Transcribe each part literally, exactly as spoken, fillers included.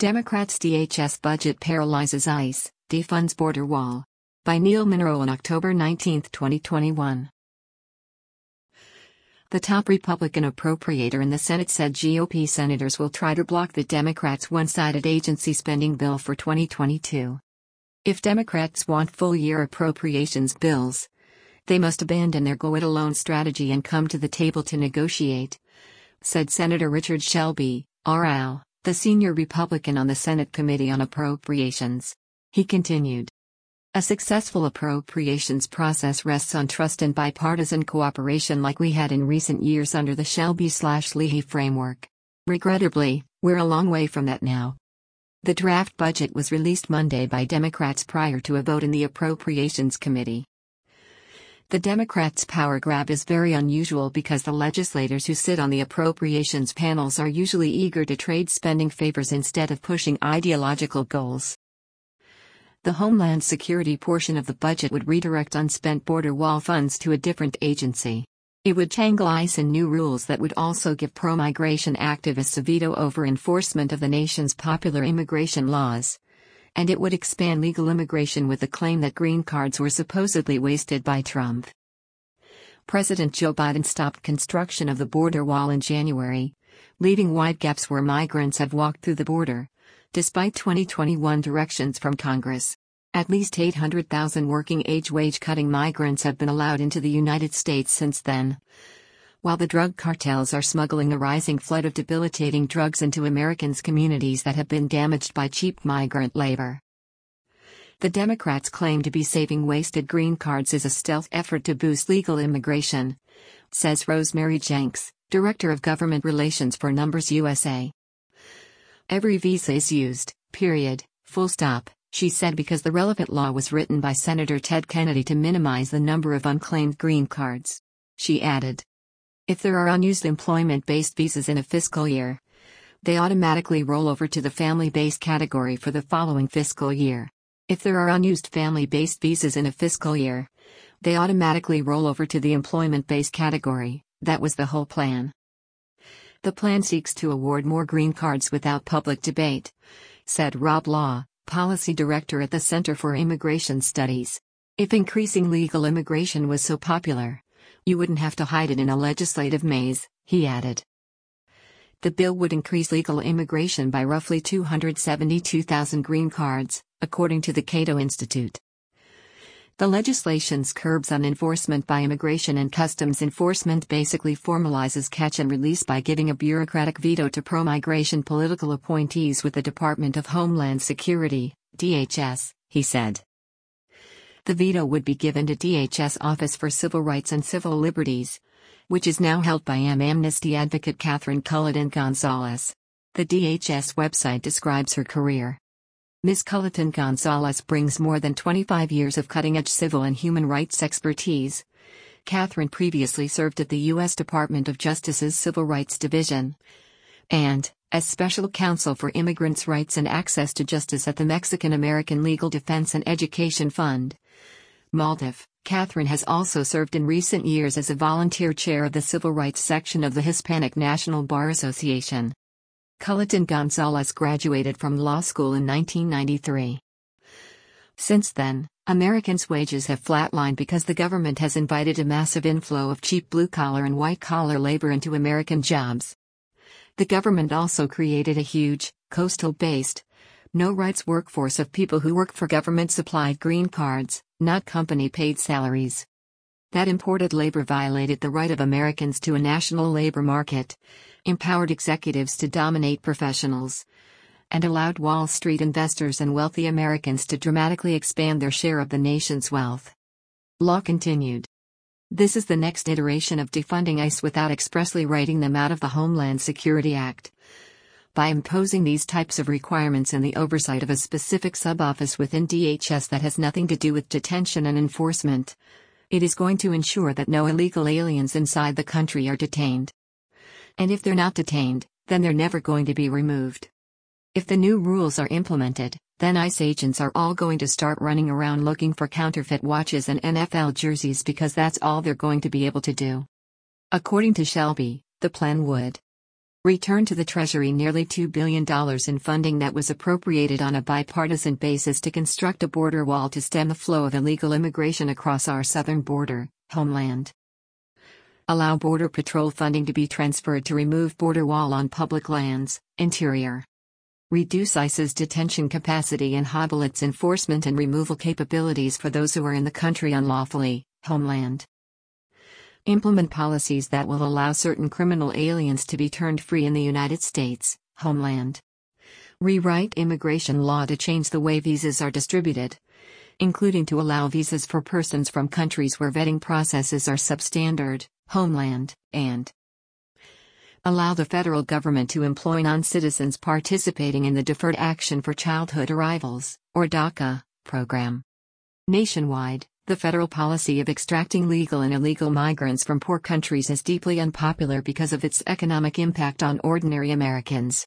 Democrats' D H S budget paralyzes ICE, defunds border wall. By Neil Monroe on October nineteenth, twenty twenty-one. The top Republican appropriator in the Senate said G O P senators will try to block the Democrats' one-sided agency spending bill for twenty twenty-two. If Democrats want full-year appropriations bills, they must abandon their go-it-alone strategy and come to the table to negotiate, said Senator Richard Shelby, R L, the senior Republican on the Senate Committee on Appropriations. He continued. A successful appropriations process rests on trust and bipartisan cooperation like we had in recent years under the Shelby-Leahy framework. Regrettably, we're a long way from that now. The draft budget was released Monday by Democrats prior to a vote in the Appropriations Committee. The Democrats' power grab is very unusual because the legislators who sit on the appropriations panels are usually eager to trade spending favors instead of pushing ideological goals. The Homeland Security portion of the budget would redirect unspent border wall funds to a different agency. It would tangle ICE in new rules that would also give pro-migration activists a veto over enforcement of the nation's popular immigration laws. And it would expand legal immigration with the claim that green cards were supposedly wasted by Trump. President Joe Biden stopped construction of the border wall in January, leaving wide gaps where migrants have walked through the border, despite twenty twenty-one directions from Congress. At least eight hundred thousand working-age wage-cutting migrants have been allowed into the United States since then, while the drug cartels are smuggling a rising flood of debilitating drugs into Americans' communities that have been damaged by cheap migrant labor. The Democrats claim to be saving wasted green cards as a stealth effort to boost legal immigration, says Rosemary Jenks, Director of Government Relations for Numbers U S A. Every visa is used, period, full stop, she said, because the relevant law was written by Senator Ted Kennedy to minimize the number of unclaimed green cards. She added. If there are unused employment-based visas in a fiscal year, they automatically roll over to the family-based category for the following fiscal year. If there are unused family-based visas in a fiscal year, they automatically roll over to the employment-based category. That was the whole plan. The plan seeks to award more green cards without public debate, said Rob Law, Policy Director at the Center for Immigration Studies. If increasing legal immigration was so popular, you wouldn't have to hide it in a legislative maze, he added. The bill would increase legal immigration by roughly two hundred seventy-two thousand green cards, according to the Cato Institute. The legislation's curbs on enforcement by Immigration and Customs Enforcement basically formalizes catch and release by giving a bureaucratic veto to pro-migration political appointees with the Department of Homeland Security, D H S, he said. The veto would be given to D H S Office for Civil Rights and Civil Liberties, which is now held by Amnesty advocate Catherine Culliton Gonzalez. The D H S website describes her career. Miz Culliton Gonzalez brings more than twenty-five years of cutting-edge civil and human rights expertise. Catherine previously served at the U S Department of Justice's Civil Rights Division and, as Special Counsel for Immigrants' Rights and Access to Justice at the Mexican-American Legal Defense and Education Fund, MALDEF. Catherine has also served in recent years as a volunteer chair of the Civil Rights Section of the Hispanic National Bar Association. Culliton Gonzalez graduated from law school in nineteen ninety-three. Since then, Americans' wages have flatlined because the government has invited a massive inflow of cheap blue-collar and white-collar labor into American jobs. The government also created a huge, coastal-based, no-rights workforce of people who work for government-supplied green cards, not company-paid salaries. That imported labor violated the right of Americans to a national labor market, empowered executives to dominate professionals, and allowed Wall Street investors and wealthy Americans to dramatically expand their share of the nation's wealth. Law continued. This is the next iteration of defunding ICE without expressly writing them out of the Homeland Security Act. By imposing these types of requirements in the oversight of a specific sub-office within D H S that has nothing to do with detention and enforcement, it is going to ensure that no illegal aliens inside the country are detained. And if they're not detained, then they're never going to be removed. If the new rules are implemented, then ICE agents are all going to start running around looking for counterfeit watches and N F L jerseys because that's all they're going to be able to do. According to Shelby, the plan would Return to the Treasury nearly two billion dollars in funding that was appropriated on a bipartisan basis to construct a border wall to stem the flow of illegal immigration across our southern border, homeland. Allow Border Patrol funding to be transferred to remove border wall on public lands, interior. Reduce ICE's detention capacity and hobble its enforcement and removal capabilities for those who are in the country unlawfully, homeland. Implement policies that will allow certain criminal aliens to be turned free in the United States, homeland. Rewrite immigration law to change the way visas are distributed, including to allow visas for persons from countries where vetting processes are substandard, homeland, and allow the federal government to employ non-citizens participating in the Deferred Action for Childhood Arrivals, or DACA, program. Nationwide, the federal policy of extracting legal and illegal migrants from poor countries is deeply unpopular because of its economic impact on ordinary Americans.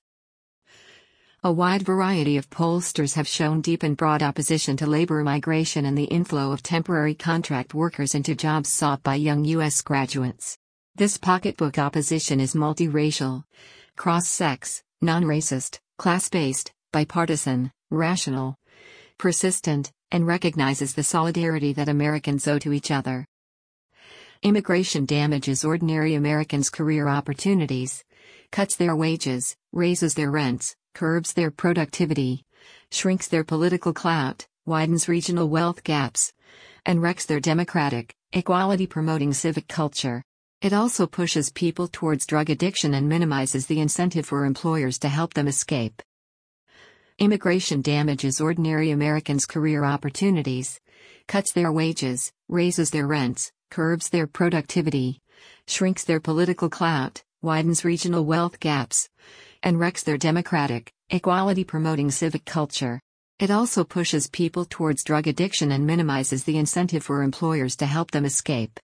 A wide variety of pollsters have shown deep and broad opposition to labor migration and the inflow of temporary contract workers into jobs sought by young U S graduates. This pocketbook opposition is multiracial, cross-sex, non-racist, class-based, bipartisan, rational, persistent, and recognizes the solidarity that Americans owe to each other. Immigration damages ordinary Americans' career opportunities, cuts their wages, raises their rents, curbs their productivity, shrinks their political clout, widens regional wealth gaps, and wrecks their democratic, equality-promoting civic culture. It also pushes people towards drug addiction and minimizes the incentive for employers to help them escape. Immigration damages ordinary Americans' career opportunities, cuts their wages, raises their rents, curbs their productivity, shrinks their political clout, widens regional wealth gaps, and wrecks their democratic, equality-promoting civic culture. It also pushes people towards drug addiction and minimizes the incentive for employers to help them escape.